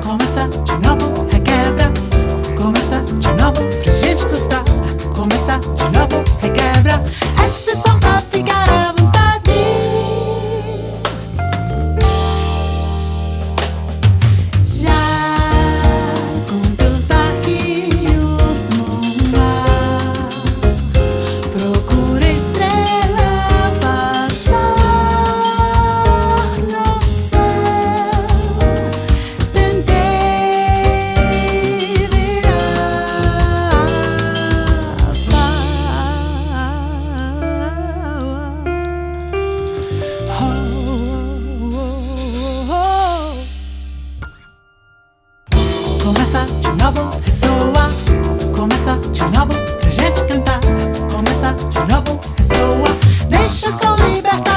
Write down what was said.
Começa de novo, requebra. Começa de novo pra gente gostar. Começa de novo, requebra. Essa é só pra ficar à vontade. Já com teus barquinhos no mar, procura estrela passar no céu. Tentei virar Começa de novo, ressoa. Começa de novo pra gente cantar. Começa de novo, ressoa. Deixa o som libertar.